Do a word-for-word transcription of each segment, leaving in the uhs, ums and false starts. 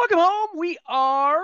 Welcome home. We are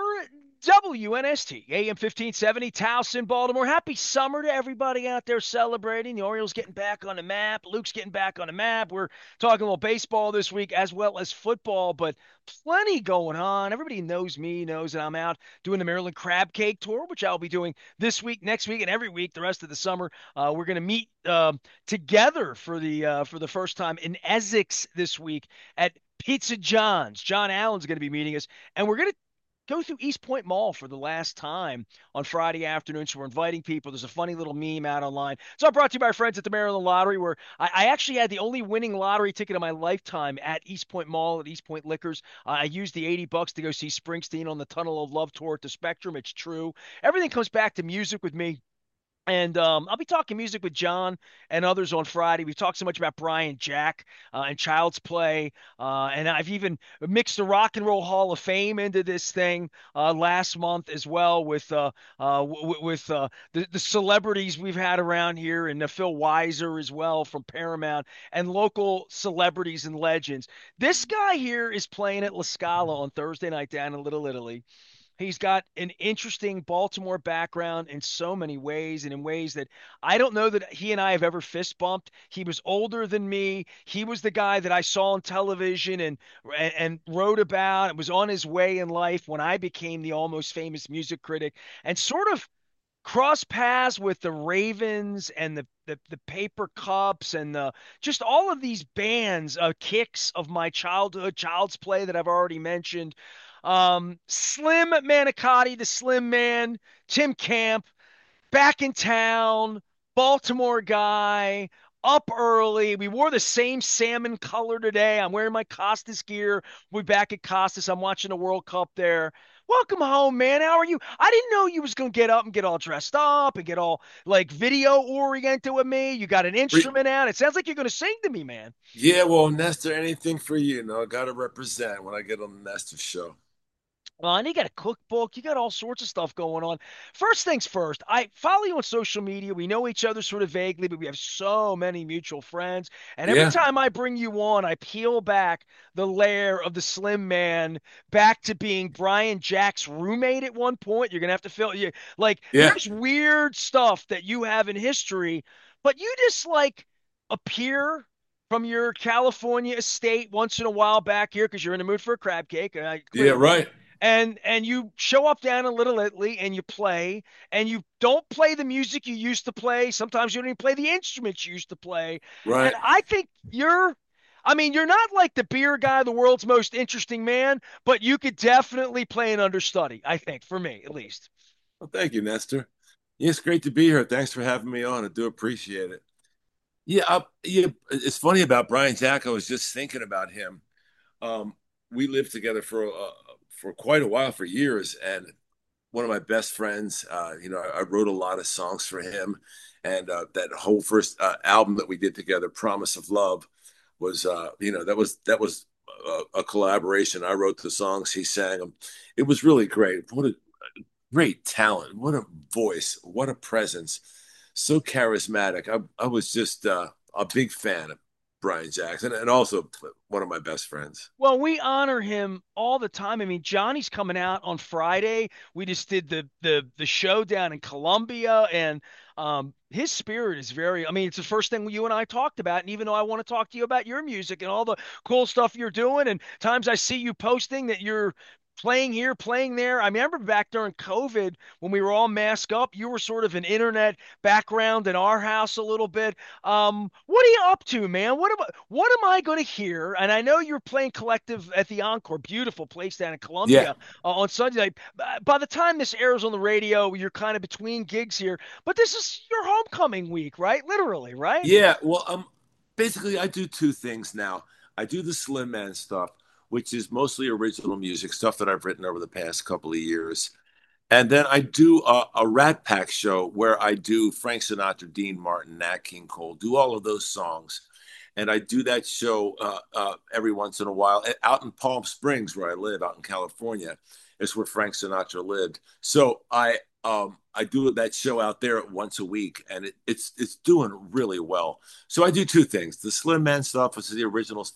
W N S T, A M fifteen seventy, Towson, Baltimore. Happy summer to everybody out there celebrating. The Orioles getting back on the map. Luke's getting back on the map. We're talking a little baseball this week as well as football, but plenty going on. Everybody knows me, knows that I'm out doing the Maryland Crab Cake Tour, which I'll be doing this week, next week, and every week the rest of the summer. Uh, we're going to meet uh, together for the uh, for the first time in Essex this week at Pizza John's. John Allen's going to be meeting us, and we're going to go through East Point Mall for the last time on Friday afternoon. So we're inviting people. There's a funny little meme out online. It's all brought to you by our friends at the Maryland Lottery, where I, I actually had the only winning lottery ticket of my lifetime at East Point Mall at East Point Liquors. Uh, I used the eighty bucks to go see Springsteen on the Tunnel of Love tour at the Spectrum. It's true. Everything comes back to music with me. And um, I'll be talking music with John and others on Friday. We've talked so much about Brian Jack uh, and Child's Play. Uh, and I've even mixed the Rock and Roll Hall of Fame into this thing uh, last month as well with uh, uh, w- with uh, the, the celebrities we've had around here and uh, Phil Weiser as well from Paramount and local celebrities and legends. This guy here is playing at La Scala on Thursday night down in Little Italy. He's got an interesting Baltimore background in so many ways, and in ways that I don't know that he and I have ever fist bumped. He was older than me. He was the guy that I saw on television and and, and wrote about and was on his way in life when I became the almost famous music critic, and sort of cross paths with the Ravens and the the, the Paper Cups and the just all of these bands, uh, kicks of my childhood, Child's Play that I've already mentioned. Um, Slim Manicotti, the Slim Man, Tim Camp, back in town, Baltimore guy, up early. We wore the same salmon color today. I'm wearing my Costas gear. We're back at Costas. I'm watching the World Cup there. Welcome home, man. How are you? I didn't know you was gonna get up and get all dressed up and get all like video oriented with me. You got an Re- instrument out. It sounds like you're gonna sing to me, man. Yeah, well, Nestor, anything for you. You know, I got to represent when I get on the Nestor show. Well, and you got a cookbook, you got all sorts of stuff going on. First things first, I follow you on social media. We know each other sort of vaguely, but we have so many mutual friends. And every Yeah, time I bring you on, I peel back the layer of the Slim Man back to being Brian Jack's roommate at one point. You're gonna have to fill you like yeah. there's weird stuff that you have in history, but you just like appear from your California estate once in a while back here because you're in the mood for a crab cake, uh, Yeah, clearly right. and and you show up down in Little Italy and you play and you don't play the music you used to play. Sometimes you don't even play the instruments you used to play. And Right. I think you're I mean, you're not like the beer guy, the world's most interesting man, but you could definitely play an understudy, I think, for me at least. Well, thank you, Nestor. Yeah, it's great to be here. Thanks for having me on. I do appreciate it. Yeah, I, yeah. It's funny about Brian Jack. I was just thinking about him. Um, we lived together for uh, for quite a while, for years, and one of my best friends. Uh, you know, I, I wrote a lot of songs for him, and uh, that whole first uh, album that we did together, "Promise of Love," was uh, you know that was that was a, a collaboration. I wrote the songs, he sang them. It was really great. What a great talent! What a voice! What a presence! So charismatic. I I was just uh, a big fan of Brian Jackson, and also one of my best friends. Well, we honor him all the time. I mean, Johnny's coming out on Friday. We just did the the the show down in Columbia, and um, his spirit is very. I mean, it's the first thing you and I talked about. And even though I want to talk to you about your music and all the cool stuff you're doing, and times I see you posting that you're playing here, playing there. I remember back during COVID when we were all masked up, you were sort of an internet background in our house a little bit. Um, what are you up to, man? What am I, what am I going to hear? And I know you're playing collective at the Encore, beautiful place down in Yeah, Columbia uh, on Sunday night. By the time this airs on the radio, you're kind of between gigs here. But this is your homecoming week, right? Literally, right? yeah. Well, um, basically, I do two things now. I do the Slim Man stuff, which is mostly original music, stuff that I've written over the past couple of years. And then I do a, a Rat Pack show where I do Frank Sinatra, Dean Martin, Nat King Cole, do all of those songs. And I do that show uh, uh, every once in a while out in Palm Springs, where I live, out in California. Is where Frank Sinatra lived. So I um, I do that show out there once a week, and it, it's it's doing really well. So I do two things: the Slim Man stuff, which is the original stuff,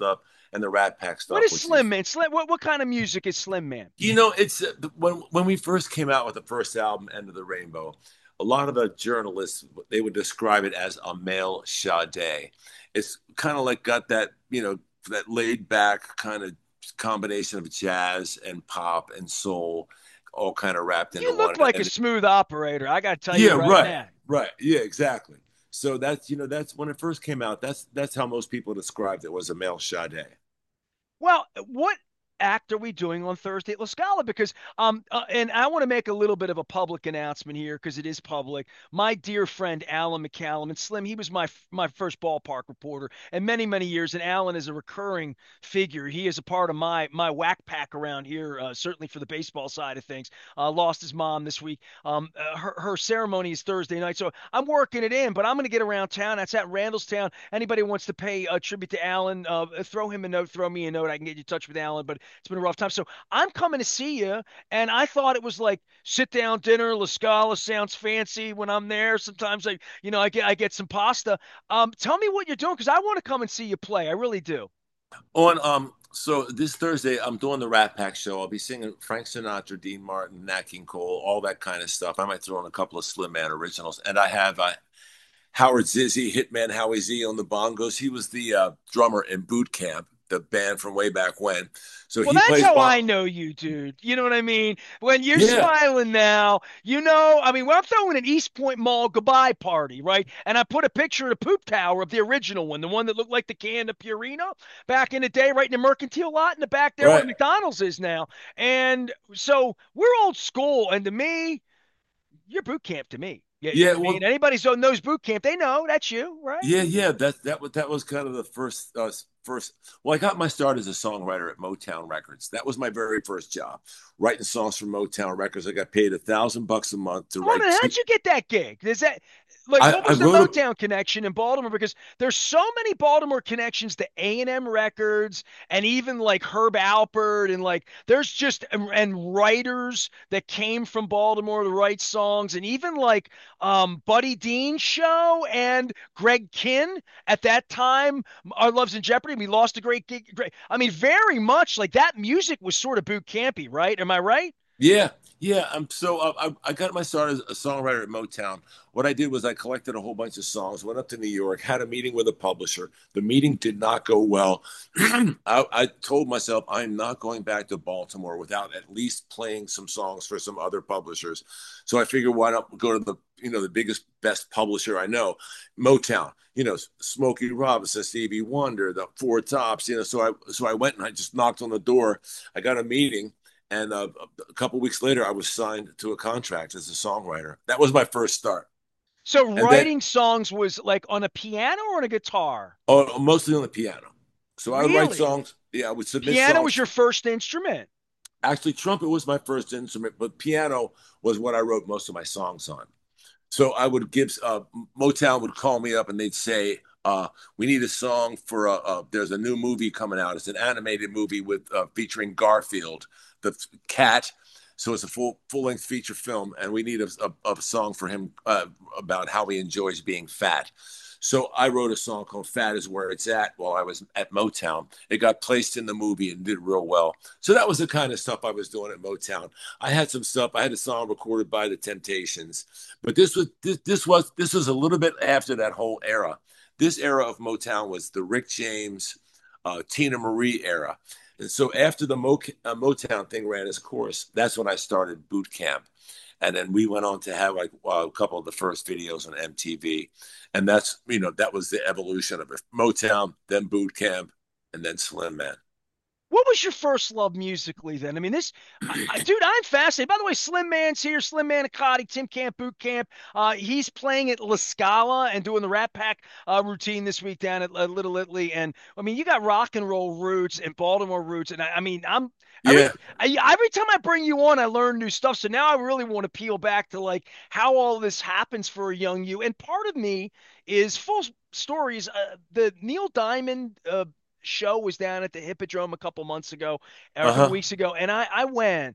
and the Rat Pack What stuff, is which Slim is Man? Slim, what what kind of music is Slim Man? you know, it's uh, when when we first came out with the first album, End of the Rainbow. A lot of the journalists they would describe it as a male Sade. It's kind of like got that you know that laid back kind of combination of jazz and pop and soul, all kind of wrapped into You one. look like a And smooth operator. I got to tell you yeah, right right, now. right, yeah, exactly. So that's you know that's when it first came out. That's that's how most people described it was a male Sade. Well, what act are we doing on Thursday at La Scala? Because um, uh, and I want to make a little bit of a public announcement here because it is public. My dear friend Alan McCallum and Slim, he was my my first ballpark reporter and many many years. And Alan is a recurring figure. He is a part of my my whack pack around here, uh, certainly for the baseball side of things. Uh, lost his mom this week. Um, uh, her her ceremony is Thursday night, so I'm working it in. But I'm going to get around town. That's at Randallstown. Anybody wants to pay a tribute to Alan, uh, throw him a note, throw me a note. I can get you in touch with Alan. But it's been a rough time. So I'm coming to see you, and I thought it was like sit down dinner. La Scala sounds fancy when I'm there. Sometimes I, you know, I get I get some pasta. Um, tell me what you're doing because I want to come and see you play. I really do. On um, so this Thursday I'm doing the Rat Pack show. I'll be singing Frank Sinatra, Dean Martin, Nat King Cole, all that kind of stuff. I might throw in a couple of Slim Man originals, and I have uh, Howard Zizzy, Hitman Howie Z on the bongos. He was the uh, drummer in Boot Camp, the band from way back when. So Well, he that's plays how bon- I know you, dude. You know what I mean? When you're Yeah, smiling now, you know, I mean, when I'm throwing an East Point Mall goodbye party, right? And I put a picture of the poop tower of the original one, the one that looked like the can of Purina back in the day, right in the mercantile lot in the back there where the right. McDonald's is now. And so we're old school. And to me, you're boot camp to me. Yeah, you know Yeah, what I mean? well, Anybody's on those boot camp, they know that's you, right? yeah, yeah. That that was that was kind of the first uh, first. Well, I got my start as a songwriter at Motown Records. That was my very first job, writing songs for Motown Records. I got paid a thousand bucks a month to Come on, write man, two. how'd you get that gig? Is that like I, what I was the wrote a Motown connection in Baltimore? Because there's so many Baltimore connections to A and M Records and even like Herb Alpert and like there's just and, and writers that came from Baltimore to write songs and even like um, Buddy Dean's show and Greg Kinn at that time. Our Loves in Jeopardy. We lost a great gig. Great. I mean, very much like that music was sort of boot campy, right? Am I right? Yeah, yeah. I'm so uh, I, I got my start as a songwriter at Motown. What I did was I collected a whole bunch of songs, went up to New York, had a meeting with a publisher. The meeting did not go well. I, I told myself I'm not going back to Baltimore without at least playing some songs for some other publishers. So I figured why not go to the you know the biggest best publisher I know, Motown. You know, Smokey Robinson, Stevie Wonder, the Four Tops. You know, so I so I went and I just knocked on the door. I got a meeting and uh, a couple weeks later, I was signed to a contract as a songwriter. That was my first start. So And then, writing songs was like on a piano or on a guitar? oh, mostly on the piano. So I would write Really? songs. Yeah, I would submit Piano was songs. your first instrument. Actually, trumpet was my first instrument, but piano was what I wrote most of my songs on. So I would give, uh, Motown would call me up and they'd say, uh, we need a song for, uh, uh, there's a new movie coming out. It's an animated movie with uh, featuring Garfield, the cat. So it's a full full length feature film, and we need a, a, a song for him uh, about how he enjoys being fat. So I wrote a song called "Fat Is Where It's At" while I was at Motown. It got placed in the movie and did real well. So that was the kind of stuff I was doing at Motown. I had some stuff. I had a song recorded by the Temptations, but this was this, this was this was a little bit after that whole era. This era of Motown was the Rick James, uh, Tina Marie era. And so after the Mo- uh, Motown thing ran its course, that's when I started boot camp. And then we went on to have like uh, a couple of the first videos on M T V. And that's, you know, that was the evolution of it. Motown, then boot camp, and then Slim Man. What was your first love musically then? I mean, this, I, I, dude, I'm fascinated. By the way, Slim Man's here, Slim Manicotti, Tim Camp Boot Camp. Uh, he's playing at La Scala and doing the Rat Pack uh, routine this week down at uh, Little Italy. And I mean, you got rock and roll roots and Baltimore roots. And I, I mean, I'm every Yeah. I, every time I bring you on, I learn new stuff. So now I really want to peel back to like how all this happens for a young you. And part of me is full stories. Uh, the Neil Diamond uh, show was down at the Hippodrome a couple months ago or Uh a couple huh. weeks ago, and I I went.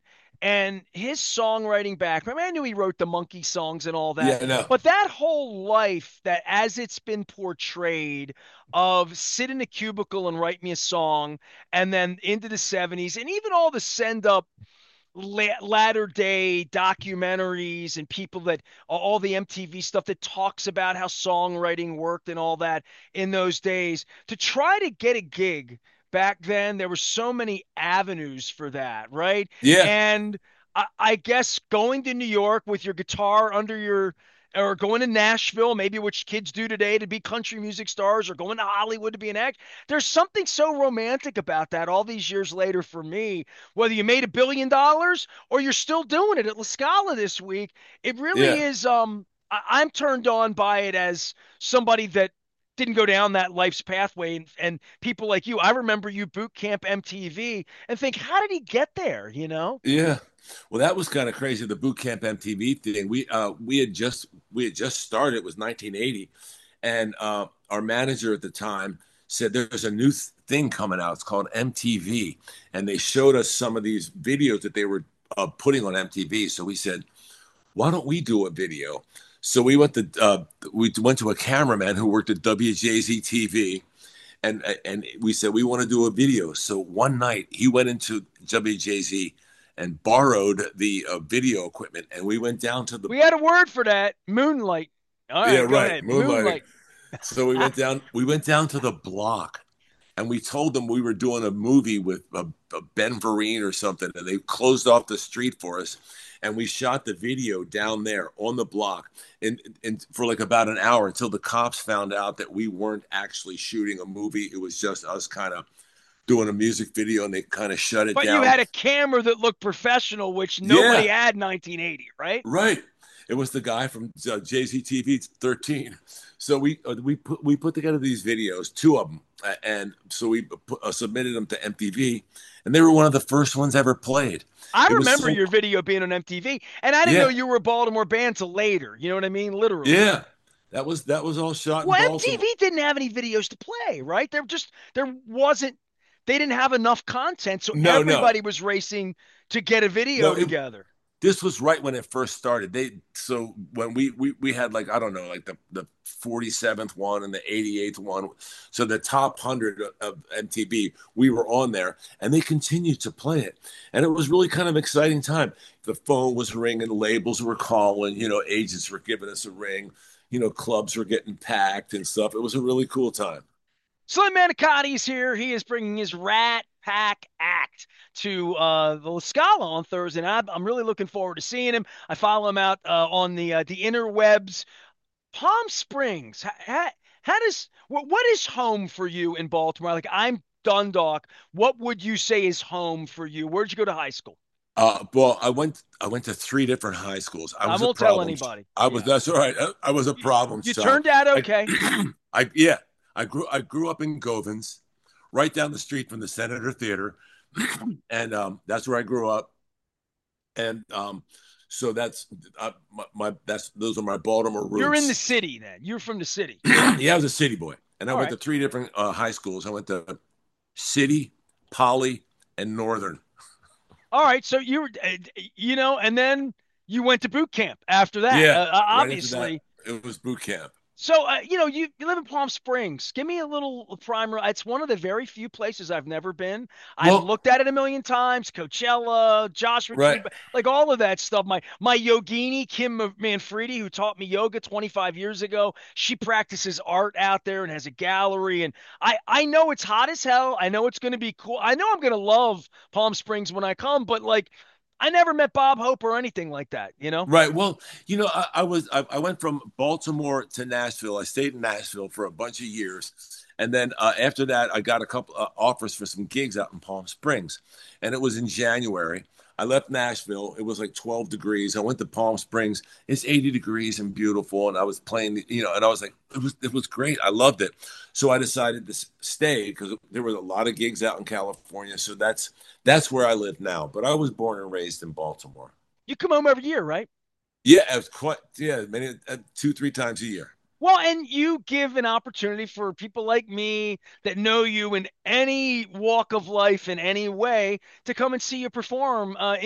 and his songwriting background. I, mean, I knew he wrote the Monkey songs and all that, Yeah, no. but that whole life that as it's been portrayed of sit in a cubicle and write me a song, and then into the seventies, and even all the send up latter day documentaries and people that all the M T V stuff that talks about how songwriting worked and all that in those days to try to get a gig back then. There were so many avenues for that, right? Yeah, And I, I guess going to New York with your guitar under your or going to Nashville, maybe which kids do today to be country music stars, or going to Hollywood to be an act. There's something so romantic about that all these years later for me, whether you made a billion dollars or you're still doing it at La Scala this week. It really yeah, is. Um, I, I'm turned on by it as somebody that didn't go down that life's pathway, and, and people like you. I remember you boot camp M T V and think, how did he get there? You know? yeah. Well, that was kind of crazy. The boot camp M T V thing. We uh we had just we had just started. It was nineteen eighty, and uh, our manager at the time said there's a new th- thing coming out. It's called M T V, and they showed us some of these videos that they were uh, putting on M T V. So we said, why don't we do a video? So we went to uh, we went to a cameraman who worked at W J Z T V, and and we said we want to do a video. So one night he went into W J Z and borrowed the uh, video equipment, and we went down to the We had a word for that, moonlight. All yeah right, go right ahead, moonlighting. moonlight. So we went down we went down to the block, and we told them we were doing a movie with uh, uh, Ben Vereen or something, and they closed off the street for us, and we shot the video down there on the block, and, and for like about an hour until the cops found out that we weren't actually shooting a movie. It was just us kind of doing a music video, and they kind of shut it But you down. had a camera that looked professional, which nobody Yeah, had in nineteen eighty, right? right. It was the guy from uh, J Z T V thirteen. So we uh, we put we put together these videos, two of them, uh, and so we put, uh, submitted them to M T V, and they were one of the first ones ever played. I It was remember so your video being on M T V, and I didn't know yeah, you were a Baltimore band till later. You know what I mean? Literally. yeah. That was that was all shot in Well, Baltimore. M T V didn't have any videos to play, right? There just there wasn't. They didn't have enough content, so No, no, everybody was racing to get a no. video It, together. this was right when it first started. They so when we we we had like I don't know like the the forty-seventh one and the eighty-eighth one. So the top one hundred of M T V, we were on there, and they continued to play it, and it was really kind of exciting time. The phone was ringing, labels were calling, you know, agents were giving us a ring, you know, clubs were getting packed and stuff. It was a really cool time. Slim Manicotti is here. He is bringing his Rat Pack act to uh, the La Scala on Thursday night. I'm really looking forward to seeing him. I follow him out uh, on the uh, the interwebs. Palm Springs. How, how does what, what is home for you in Baltimore? Like I'm Dundalk. What would you say is home for you? Where'd you go to high school? Uh, well, I went I went to three different high schools. I I was a won't tell problem. anybody. I was Yeah. that's all right. I, I was a You, problem you child. turned out I, okay. I yeah. I grew I grew up in Govans, right down the street from the Senator Theater, and um, that's where I grew up. And um, so that's uh, my, my that's those are my Baltimore You're in the roots. city then. You're from the city. Yeah, I was a city boy, and I All went right. to three different uh, high schools. I went to City, Poly, and Northern. All right. So you were, uh, you know, and then you went to boot camp after that. Yeah, Uh, uh, right after that, obviously, it was boot camp. so, uh, you know, you, you live in Palm Springs. Give me a little primer. It's one of the very few places I've never been. I've Well, looked at it a million times. Coachella, Joshua Tree, right. like all of that stuff. My my yogini, Kim Manfredi, who taught me yoga twenty-five years ago, she practices art out there and has a gallery. And I, I know it's hot as hell. I know it's going to be cool. I know I'm going to love Palm Springs when I come, but like, I never met Bob Hope or anything like that, you know? Right. Well, you know, I, I was I, I went from Baltimore to Nashville. I stayed in Nashville for a bunch of years, and then uh, after that, I got a couple uh, offers for some gigs out in Palm Springs, and it was in January. I left Nashville. It was like twelve degrees. I went to Palm Springs. It's eighty degrees and beautiful, and I was playing, you know, and I was like, it was it was great. I loved it. So I decided to stay because there were a lot of gigs out in California. So that's that's where I live now. But I was born and raised in Baltimore. You come home every year, right? Yeah, it was quite yeah, many uh, two three times a year. Well, and you give an opportunity for people like me that know you in any walk of life in any way to come and see you perform uh, in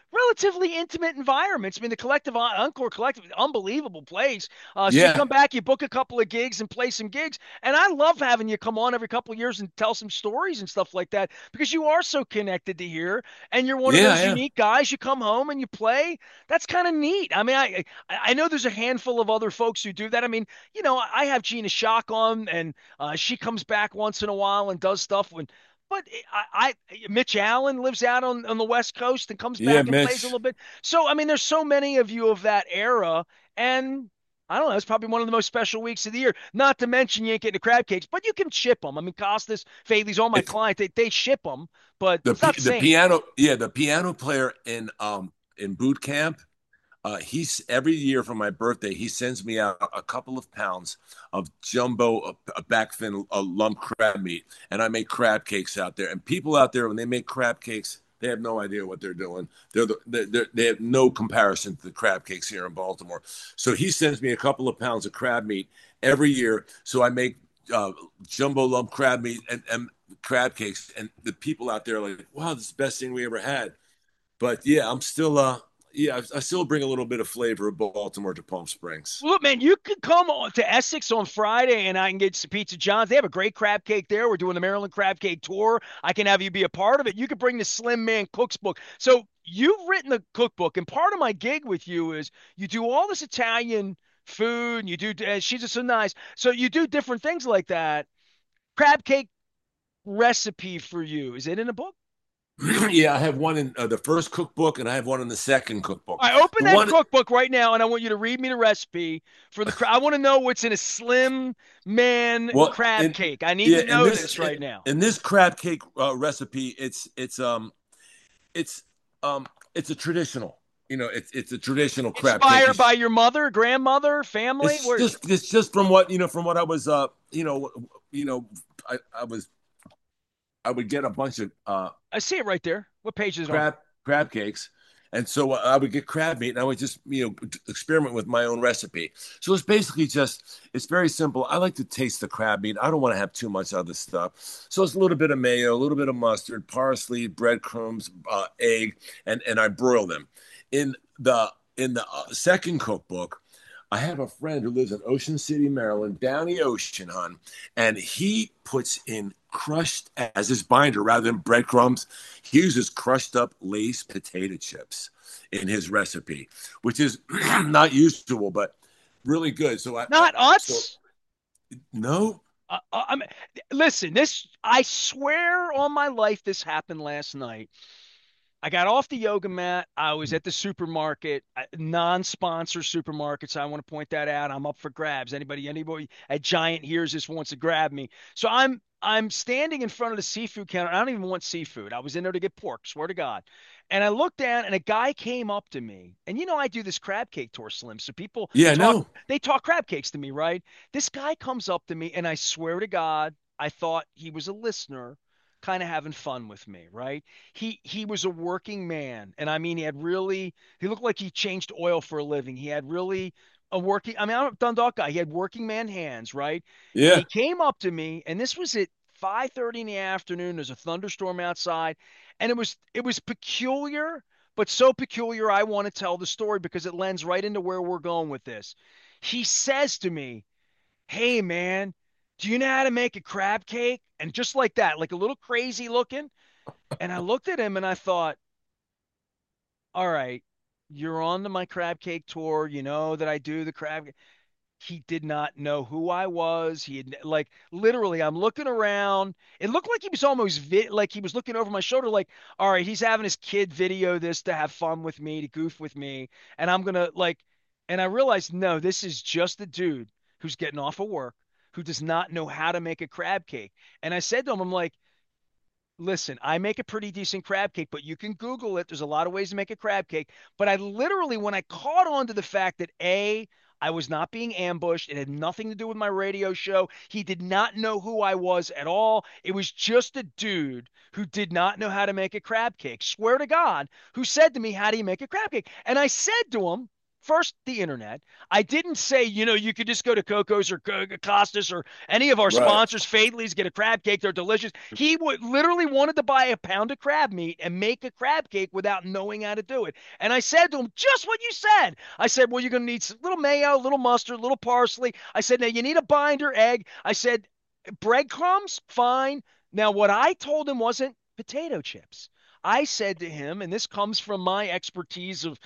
relatively intimate environments. I mean, the collective Encore Collective, unbelievable place. Uh, so you Yeah, come back, you book a couple of gigs and play some gigs, and I love having you come on every couple of years and tell some stories and stuff like that because you are so connected to here, and you're one of yeah, those I am. unique guys. You come home and you play. That's kind of neat. I mean, I I know there's a handful of other folks who do that. I mean, you know, I have Gina Shock on, and uh, she comes back once in a while and does stuff when but I, I Mitch Allen lives out on, on the West Coast and comes Yeah, back and plays a Mitch. little bit. So I mean, there's so many of you of that era, and I don't know. It's probably one of the most special weeks of the year. Not to mention you ain't getting the crab cakes, but you can ship them. I mean, Costas, Faley's all my It's clients. They they ship them, but the it's not the the same. piano. Yeah, the piano player in um in boot camp. Uh, he's every year for my birthday, he sends me out a couple of pounds of jumbo uh, uh, backfin uh, lump crab meat, and I make crab cakes out there. And people out there, when they make crab cakes, they have no idea what they're doing. They're, the, they're they have no comparison to the crab cakes here in Baltimore. So he sends me a couple of pounds of crab meat every year. So I make uh, jumbo lump crab meat and, and crab cakes, and the people out there are like, "Wow, this is the best thing we ever had." But yeah, I'm still uh yeah, I, I still bring a little bit of flavor of Baltimore to Palm Springs. Look, man, you could come on to Essex on Friday and I can get some Pizza John's. They have a great crab cake there. We're doing the Maryland Crab Cake Tour. I can have you be a part of it. You could bring the Slim Man Cook's book. So you've written the cookbook, and part of my gig with you is you do all this Italian food, and you do, uh, she's just so nice. So you do different things like that. Crab cake recipe for you. Is it in a book? Yeah, I have one in uh, the first cookbook and I have one in the second cookbook. I open The that one, cookbook right now, and I want you to read me the recipe for the. I want to know what's in a Slim Man well, crab in cake. I need yeah, to in know this this in, right now. in this crab cake uh, recipe, it's it's um it's um it's a traditional, you know, it's it's a traditional crab cake. Inspired by It's, your mother, grandmother, family. it's Where just it's just from what you know from what I was uh you know you know I, I was I would get a bunch of uh I see it right there. What page is it on? crab crab cakes. And so I would get crab meat and I would just, you know, experiment with my own recipe. So it's basically just, it's very simple. I like to taste the crab meat. I don't want to have too much other stuff. So it's a little bit of mayo, a little bit of mustard, parsley, breadcrumbs, uh, egg, and, and I broil them. In the, in the uh, second cookbook, I have a friend who lives in Ocean City, Maryland, down the ocean, hon, and he puts in crushed as his binder rather than breadcrumbs. He uses crushed up Lay's potato chips in his recipe, which is not usual, but really good. So I, I Not so Utz. no, Uh, uh, I mean, listen, this. I swear on my life, this happened last night. I got off the yoga mat. I was at the supermarket, uh, non-sponsor supermarkets. I want to point that out. I'm up for grabs. Anybody, anybody at Giant hears this wants to grab me. So I'm I'm standing in front of the seafood counter. I don't even want seafood. I was in there to get pork, swear to God. And I looked down and a guy came up to me. And you know I do this crab cake tour, Slim. So people yeah, talk no, they talk crab cakes to me, right? This guy comes up to me and I swear to God, I thought he was a listener kind of having fun with me, right? He he was a working man, and I mean he had really he looked like he changed oil for a living. He had really a working I mean I'm a Dundalk guy. He had working man hands, right? And he yeah, came up to me, and this was at five thirty in the afternoon. There's a thunderstorm outside, and it was it was peculiar, but so peculiar I want to tell the story because it lends right into where we're going with this. He says to me, "Hey man, do you know how to make a crab cake?" And just like that, like a little crazy looking. And I looked at him and I thought, all right, you're on the my crab cake tour. You know that I do the crab. He did not know who I was. He had like literally, I'm looking around. It looked like he was almost vi- like he was looking over my shoulder, like, all right, he's having his kid video this to have fun with me, to goof with me, and I'm gonna like. And I realized, no, this is just a dude who's getting off of work who does not know how to make a crab cake. And I said to him, I'm like, listen, I make a pretty decent crab cake, but you can Google it. There's a lot of ways to make a crab cake. But I literally, when I caught on to the fact that A, I was not being ambushed, it had nothing to do with my radio show. He did not know who I was at all. It was just a dude who did not know how to make a crab cake. Swear to God, who said to me, "How do you make a crab cake?" And I said to him, first the internet. I didn't say, you know, you could just go to Coco's or Costas or any of our Right. sponsors, Fadley's, get a crab cake. They're delicious. He would literally wanted to buy a pound of crab meat and make a crab cake without knowing how to do it. And I said to him, just what you said. I said, well, you're going to need a little mayo, a little mustard, a little parsley. I said, now you need a binder egg. I said, breadcrumbs, fine. Now, what I told him wasn't potato chips. I said to him, and this comes from my expertise of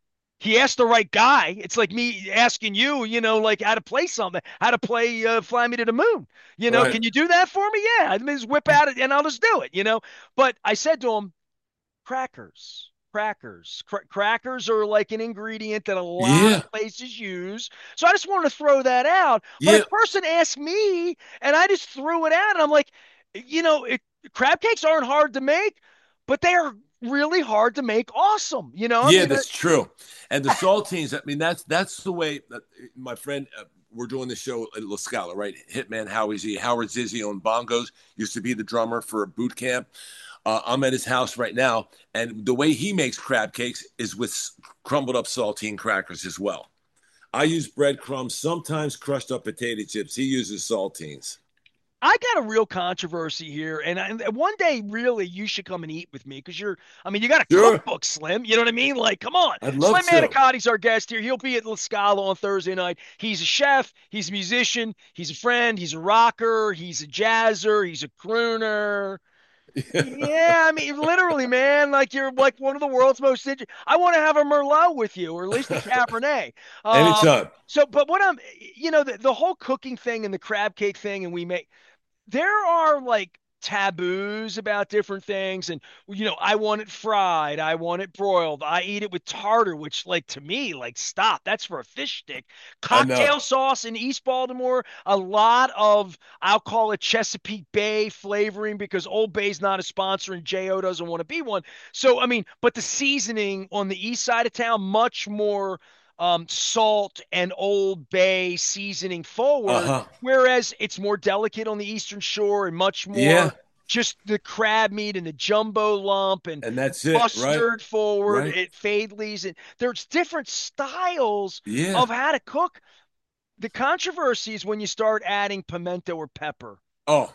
he asked the right guy. It's like me asking you, you know, like how to play something, how to play uh, Fly Me to the Moon. You know, Right. can you do that for me? Yeah, I mean, just whip out it and I'll just do it, you know. But I said to him, crackers, crackers, Cra- crackers are like an ingredient that a lot of Yeah. places use. So I just wanted to throw that out. But Yeah. a person asked me and I just threw it out and I'm like, you know, it, crab cakes aren't hard to make, but they are really hard to make awesome. You know, I Yeah, mean, that's true. And the saltines, I mean, that's that's the way that my friend, uh, we're doing the show at La Scala, right? Hitman Howie Z, Howard Zizzi on bongos, used to be the drummer for a boot camp. Uh, I'm at his house right now, and the way he makes crab cakes is with crumbled up saltine crackers as well. I use breadcrumbs, sometimes crushed up potato chips. He uses saltines. I got a real controversy here, and, I, and one day, really, you should come and eat with me because you're. I mean, you got a Sure, cookbook, Slim. You know what I mean? Like, come on, I'd love Slim to. Manicotti's our guest here. He'll be at La Scala on Thursday night. He's a chef. He's a musician. He's a friend. He's a rocker. He's a jazzer. He's a crooner. Yeah, I mean, literally, man. Like you're like one of the world's most. Inter- I want to have a Merlot with you, or at least a Cabernet. Um. Anytime. So, but what I'm, you know, the, the whole cooking thing and the crab cake thing, and we make there are like taboos about different things and you know I want it fried, I want it broiled, I eat it with tartar, which like to me like stop, that's for a fish stick. I know. Cocktail sauce in East Baltimore, a lot of I'll call it Chesapeake Bay flavoring because Old Bay's not a sponsor and Jo doesn't want to be one. So I mean, but the seasoning on the east side of town much more um, salt and Old Bay seasoning Uh forward, huh. whereas it's more delicate on the Eastern Shore and much Yeah, more just the crab meat and the jumbo lump and and that's it, right? mustard forward Right? at Fadley's. And there's different styles Yeah. of how to cook. The controversy is when you start adding pimento or pepper. Oh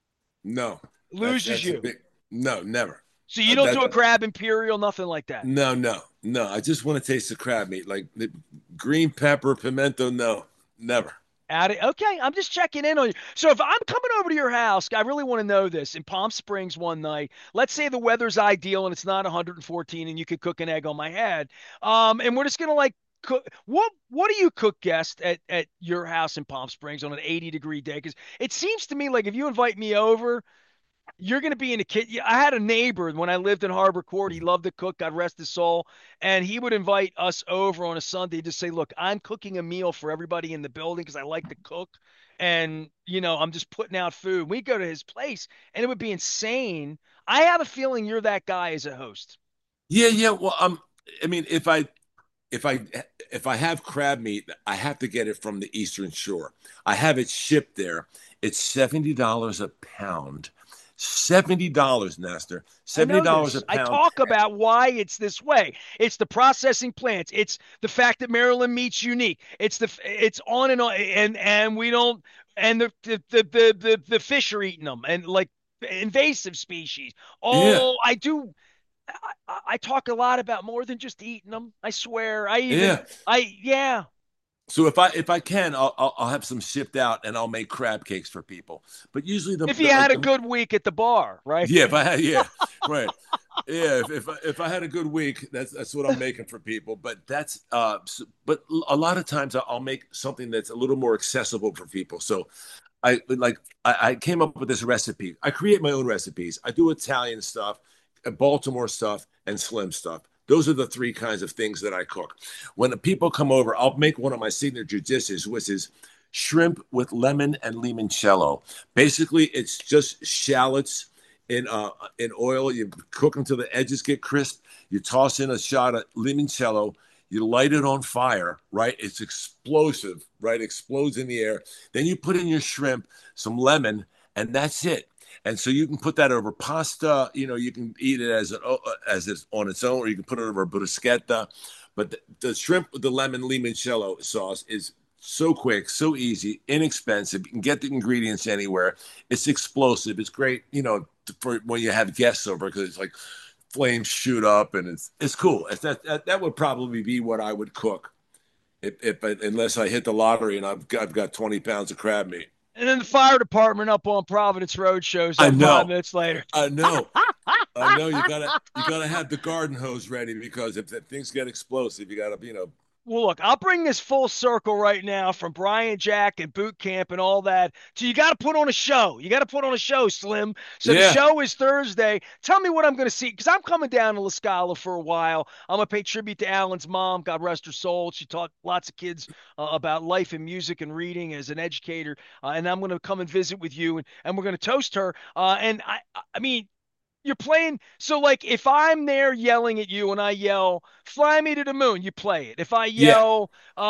no, that's Loses that's a you. big no, never. So you Uh, don't do a that crab imperial, nothing like that. no, no, no. I just want to taste the crab meat, like the green pepper, pimento. No, never. Add it. Okay, I'm just checking in on you. So if I'm coming over to your house, I really want to know this. In Palm Springs one night, let's say the weather's ideal and it's not one hundred fourteen and you could cook an egg on my head. Um, and we're just gonna like cook. What what do you cook, guest, at at your house in Palm Springs on an eighty degree day? Because it seems to me like if you invite me over, you're going to be in the kitchen. I had a neighbor when I lived in Harbor Court. He loved to cook, God rest his soul. And he would invite us over on a Sunday to say, look, I'm cooking a meal for everybody in the building because I like to cook. And, you know, I'm just putting out food. We'd go to his place and it would be insane. I have a feeling you're that guy as a host. Yeah, yeah. Well, um, I mean, if I if I if I have crab meat, I have to get it from the Eastern Shore. I have it shipped there. It's seventy dollars a pound. Seventy dollars, Nestor. I Seventy know dollars a this. I pound. talk about why it's this way. It's the processing plants. It's the fact that Maryland meat's unique. It's the it's on and on and and we don't and the the the the the, the fish are eating them and like invasive species. Yeah, Oh, I do. I, I talk a lot about more than just eating them. I swear. I even yeah. I yeah. So if I if I can, I'll, I'll I'll have some shipped out, and I'll make crab cakes for people. But usually the, If the you had like a the good week at the bar, right? yeah, if I had yeah, right. Yeah, if if I, if I had a good week, that's that's what I'm making for people. But that's uh, but a lot of times I'll make something that's a little more accessible for people. So I like I, I came up with this recipe. I create my own recipes. I do Italian stuff, uh, Baltimore stuff, and Slim stuff. Those are the three kinds of things that I cook. When the people come over, I'll make one of my signature dishes, which is shrimp with lemon and limoncello. Basically, it's just shallots in uh in oil. You cook them till the edges get crisp. You toss in a shot of limoncello. You light it on fire, right? It's explosive, right? Explodes in the air. Then you put in your shrimp, some lemon, and that's it. And so you can put that over pasta. You know, you can eat it as an, as it's on its own, or you can put it over bruschetta. But the, the shrimp with the lemon limoncello sauce is so quick, so easy, inexpensive. You can get the ingredients anywhere. It's explosive. It's great, you know, for when you have guests over because it's like flames shoot up and it's it's cool. It's that, that that would probably be what I would cook if, if unless I hit the lottery and I've got, I've got twenty pounds of crab meat. And then the fire department up on Providence Road shows I up five know, minutes later. I know, I know. You gotta you gotta have the garden hose ready because if, if things get explosive, you gotta you know. Well, look, I'll bring this full circle right now from Brian Jack and boot camp and all that. So you got to put on a show. You got to put on a show, Slim. So the Yeah, show is Thursday. Tell me what I'm going to see because I'm coming down to La Scala for a while. I'm going to pay tribute to Alan's mom. God rest her soul. She taught lots of kids uh, about life and music and reading as an educator. Uh, and I'm going to come and visit with you and, and we're going to toast her. Uh, and I, I mean, you're playing. So, like, if I'm there yelling at you and I yell, fly me to the moon, you play it. If I yeah, yell,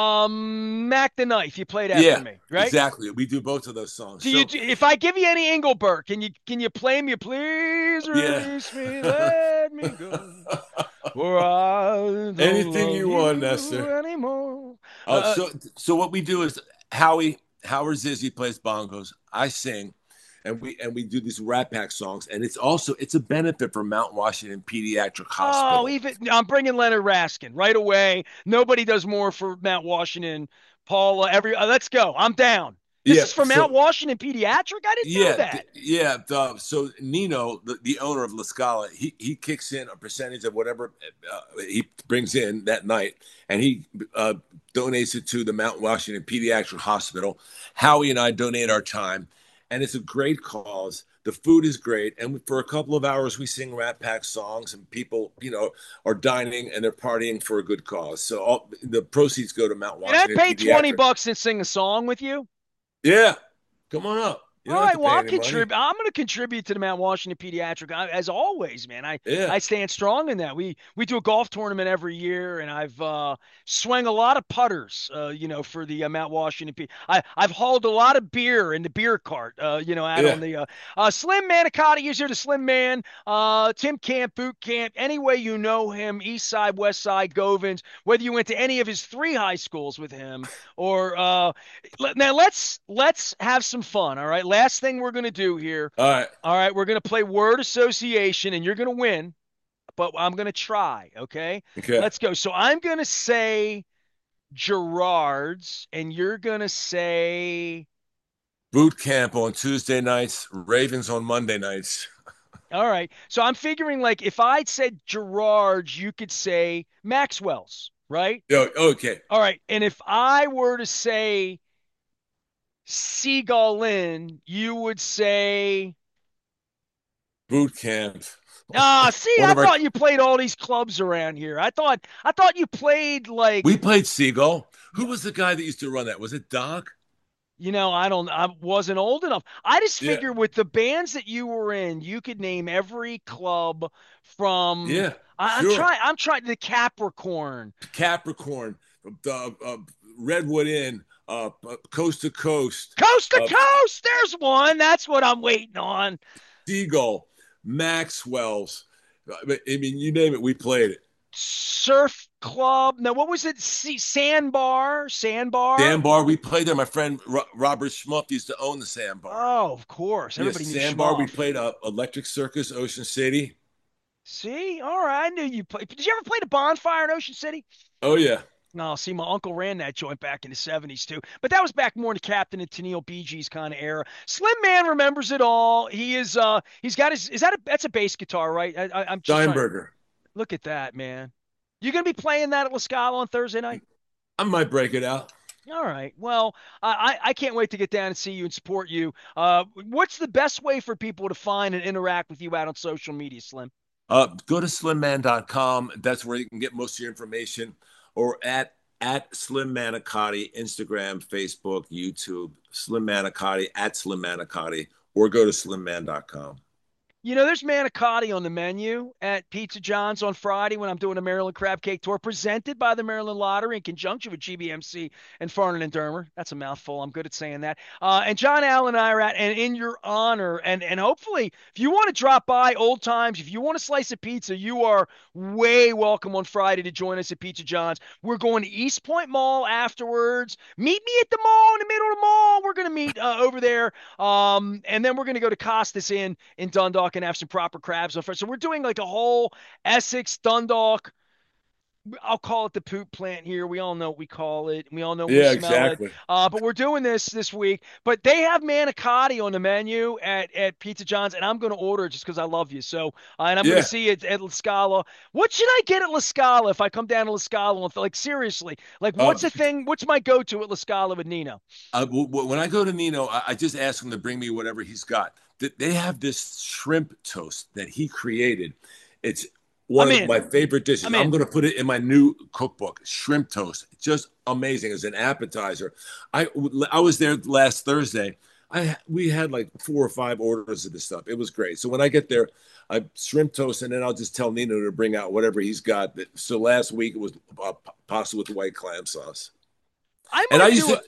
um, Mac the Knife, you play that for yeah. me, right? Exactly. We do both of those songs. Do you, So if I give you any Engelbert, can you, can you play me, please yeah. release me, let me go, for I don't Anything love you want, Nestor. you anymore. Oh, Uh, so so what we do is Howie Howard Zizzy plays bongos. I sing, and we and we do these Rat Pack songs. And it's also it's a benefit for Mount Washington Pediatric oh, Hospital. even I'm bringing Leonard Raskin right away. Nobody does more for Mount Washington. Paula, every uh, let's go. I'm down. This Yeah. is for Mount So Washington Pediatric. I didn't know yeah, that. yeah. The, so Nino, the, the owner of La Scala, he he kicks in a percentage of whatever uh, he brings in that night, and he uh, donates it to the Mount Washington Pediatric Hospital. Howie and I donate our time, and it's a great cause. The food is great, and for a couple of hours we sing Rat Pack songs, and people, you know, are dining and they're partying for a good cause. So all the proceeds go to Mount Can I Washington pay twenty Pediatric. bucks and sing a song with you? Yeah, come on up. You All don't have right, to well, pay I'll any money. contribute. I'm going to contribute to the Mount Washington Pediatric I, as always, man. I Yeah. I stand strong in that. We we do a golf tournament every year, and I've uh, swung a lot of putters, uh, you know, for the uh, Mount Washington. P- I I've hauled a lot of beer in the beer cart, uh, you know, out Yeah. on the uh, uh, Slim Manicotti. He's here, the Slim Man. Uh, Tim Camp, Boot Camp. Any way you know him, East Side, West Side, Govans. Whether you went to any of his three high schools with him, or uh, now let's let's have some fun. All right, last thing we're gonna do here. All right. All right, we're gonna play word association, and you're gonna win, but I'm gonna try. Okay, Okay. let's go. So I'm gonna say Gerard's, and you're gonna say. Boot camp on Tuesday nights, Ravens on Monday nights. All right. So I'm figuring like if I said Gerard's, you could say Maxwell's, right? Yo, okay. All right. And if I were to say Seagull Inn, you would say. Boot camp. Ah, see, One I of our thought you played all these clubs around here. I thought I thought you played like, we played Seagull. Who was the guy that used to run that? Was it Doc? you know, I don't I wasn't old enough. I just Yeah. figured with the bands that you were in, you could name every club from Yeah. I, I'm Sure. trying I'm trying the Capricorn, Capricorn, uh, uh, Redwood Inn, uh, Coast to Coast, Coast to uh, Coast. There's one. That's what I'm waiting on. Seagull, Maxwell's. I mean, you name it, we played it. Surf Club. No, what was it? C- Sandbar, Sandbar. Sandbar, we played there. My friend Ro- Robert Schmuff used to own the Sandbar. Oh, of course. Yes, Everybody knew Sandbar. We Schmuff. played uh, Electric Circus, Ocean City. See, all right. I knew you played. Did you ever play the Bonfire in Ocean City? Oh yeah, No, see, my uncle ran that joint back in the seventies too. But that was back more in the Captain and Tennille Bee Gees kind of era. Slim Man remembers it all. He is uh he's got his is that a that's a bass guitar, right? I, I, I'm just trying. Steinberger. Look at that, man. You gonna be playing that at La Scala on Thursday night? I might break it out. All right. Well, I, I can't wait to get down and see you and support you. Uh, what's the best way for people to find and interact with you out on social media, Slim? Uh, go to slim man dot com. That's where you can get most of your information, or at at Slim Manicotti, Instagram, Facebook, YouTube, Slim Manicotti, at Slim Manicotti, or go to slim man dot com. You know, there's manicotti on the menu at Pizza John's on Friday when I'm doing a Maryland Crab Cake Tour presented by the Maryland Lottery in conjunction with G B M C and Farnan and Dermer. That's a mouthful. I'm good at saying that. Uh, and John Allen and I are at, and in your honor, and and hopefully, if you want to drop by old times, if you want a slice of pizza, you are way welcome on Friday to join us at Pizza John's. We're going to East Point Mall afterwards. Meet me at the mall in the middle of the mall. We're going to meet uh, over there. Um, and then we're going to go to Costas Inn in Dundalk and have some proper crabs on first. So we're doing like a whole Essex, Dundalk. I'll call it the poop plant here. We all know what we call it. We all know we Yeah, smell it. exactly. Uh, but we're doing this this week. But they have manicotti on the menu at, at Pizza John's, and I'm going to order it just because I love you. So, uh, and I'm going to Yeah. see it at La Scala. What should I get at La Scala if I come down to La Scala? And like seriously, like Uh, what's the thing? What's my go-to at La Scala with Nino? uh, w- w- when I go to Nino, I, I just ask him to bring me whatever he's got. Th- They have this shrimp toast that he created. It's one I'm of in. my favorite dishes. I'm I'm in. going to put it in my new cookbook. Shrimp toast, just amazing as an appetizer. I I was there last Thursday. I we had like four or five orders of this stuff. It was great. So when I get there, I shrimp toast, and then I'll just tell Nino to bring out whatever he's got. So last week it was uh, pasta with white clam sauce, I and I might used do to. a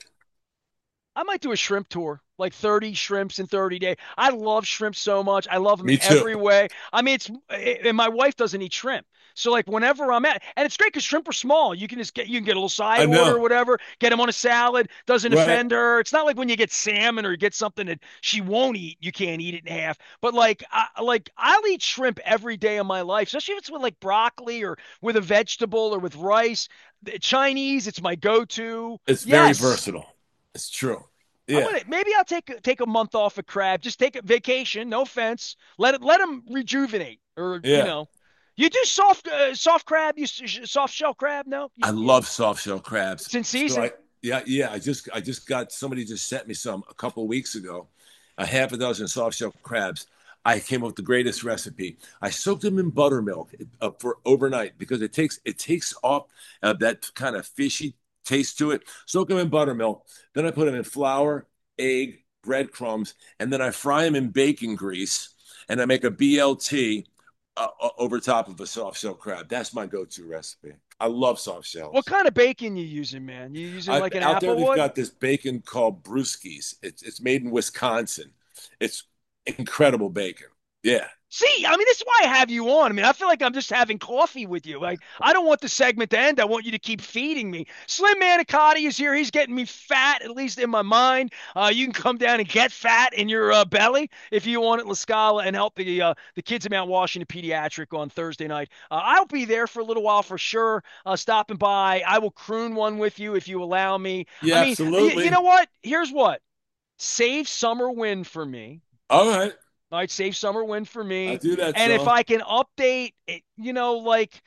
I might do a shrimp tour, like thirty shrimps in thirty days. I love shrimp so much. I love them Me too. every way. I mean, it's and my wife doesn't eat shrimp. So like whenever I'm at, and it's great because shrimp are small. You can just get you can get a little side I order or know. whatever. Get them on a salad. Doesn't Right. offend her. It's not like when you get salmon or you get something that she won't eat. You can't eat it in half. But like I, like I'll eat shrimp every day of my life, especially if it's with like broccoli or with a vegetable or with rice. Chinese, it's my go-to. It's very Yes. versatile. It's true. I'm Yeah. gonna maybe I'll take take a month off of crab. Just take a vacation. No offense. Let it let them rejuvenate, or you Yeah. know, you do soft uh, soft crab. You soft shell crab? No, you, I you love soft shell crabs. it's in So season. I yeah, yeah, I just I just got somebody just sent me some a couple of weeks ago, a half a dozen soft shell crabs. I came up with the greatest recipe. I soaked them in buttermilk uh, for overnight because it takes it takes off uh, that kind of fishy taste to it. Soak them in buttermilk. Then I put them in flour, egg, breadcrumbs, and then I fry them in bacon grease. And I make a B L T uh, over top of a soft shell crab. That's my go-to recipe. I love soft What shells. kind of bacon you using, man? You using I, like an out there, they've Applewood? got this bacon called Brewskis. It's it's made in Wisconsin. It's incredible bacon. Yeah. See, I mean, this is why I have you on. I mean, I feel like I'm just having coffee with you. Like, I don't want the segment to end. I want you to keep feeding me. Slim Manicotti is here. He's getting me fat, at least in my mind. Uh, you can come down and get fat in your uh, belly if you want at La Scala and help the uh, the kids at Mount Washington Pediatric on Thursday night. Uh, I'll be there for a little while for sure, uh, stopping by. I will croon one with you if you allow me. I Yeah, mean, you, you absolutely. know what? Here's what. Save Summer Win for me. All right. All right, save summer win for I me. do that And if song. I can update it, you know, like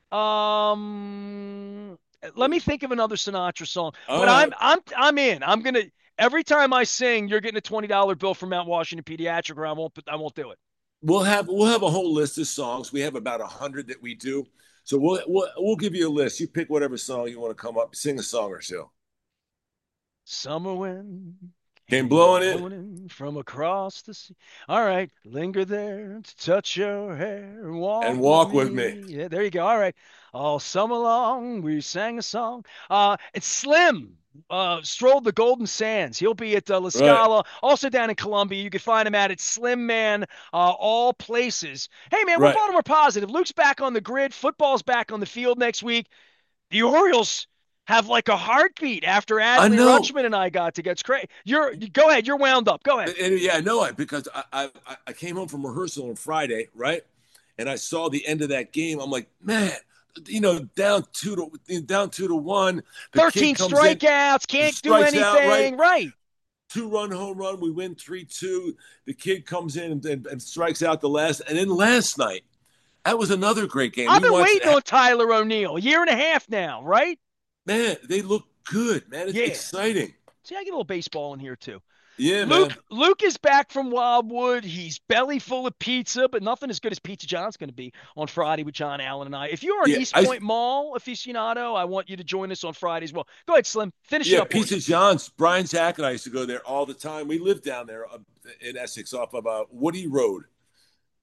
um let me think of another Sinatra song. All But I'm right. I'm I'm in. I'm gonna every time I sing, you're getting a twenty dollar bill from Mount Washington Pediatric, or I won't I won't do it. We'll have we'll have a whole list of songs. We have about a hundred that we do. So we'll, we'll we'll give you a list. You pick whatever song you want to come up, sing a song or two. Summer wind Came came blowing in blowing in from across the sea. All right, linger there to touch your hair and and walk with walk with me. me. Yeah, there you go. All right, all summer long we sang a song. Uh, it's Slim. Uh, strolled the Golden Sands. He'll be at uh, La Right. Scala, also down in Columbia. You can find him at it. Slim Man, uh, all places. Hey man, we're Right. Baltimore positive. Luke's back on the grid. Football's back on the field next week. The Orioles have like a heartbeat after I Adley know. Rutschman and I got to get crazy. You're you, go ahead. You're wound up. Go ahead. And, and yeah, I know it because I, I I came home from rehearsal on Friday, right? And I saw the end of that game. I'm like, man, you know, down two to down two to one. The kid thirteen comes in, strikeouts. Can't do strikes out, right? anything. Right. Two run home run. We win three two. The kid comes in and, and, and strikes out the last. And then last night, that was another great game. I've We been watched. waiting on Tyler O'Neill. A year and a half now. Right. Man, they look good, man. It's Yeah. exciting. See, I get a little baseball in here too. Yeah, Luke man. Luke is back from Wildwood. He's belly full of pizza, but nothing as good as Pizza John's going to be on Friday with John Allen and I. If you are an Yeah, East I Point Mall aficionado, I want you to join us on Friday as well. Go ahead, Slim. Finish it yeah, up for Pizza us. John's. Brian Jack and I used to go there all the time. We lived down there uh, in Essex off of uh, Woody Road.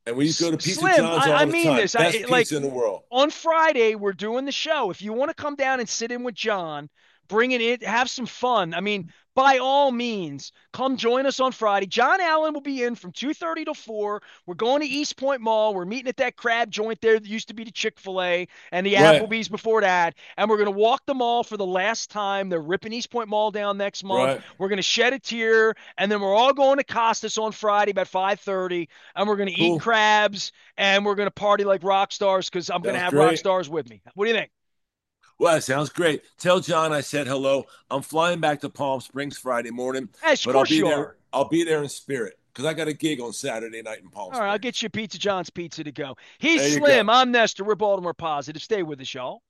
And we go to Pizza Slim, John's I, I all the mean time. this. I Best like pizza in the world. on Friday we're doing the show. If you want to come down and sit in with John, bring it in, have some fun. I mean, by all means, come join us on Friday. John Allen will be in from two thirty to four. We're going to East Point Mall. We're meeting at that crab joint there that used to be the Chick-fil-A and the Right, Applebee's before that. And we're going to walk the mall for the last time. They're ripping East Point Mall down next month. right. We're going to shed a tear, and then we're all going to Costas on Friday about five thirty, and we're going to eat Cool. crabs, and we're going to party like rock stars because I'm going to Sounds have rock great. stars with me. What do you think? Well, that sounds great. Tell John I said hello. I'm flying back to Palm Springs Friday morning, Yes, of but I'll course be you there. are. I'll be there in spirit because I got a gig on Saturday night in Palm All right, I'll Springs. get you Pizza John's pizza to go. He's There you go. Slim. I'm Nestor. We're Baltimore Positive. Stay with us, y'all.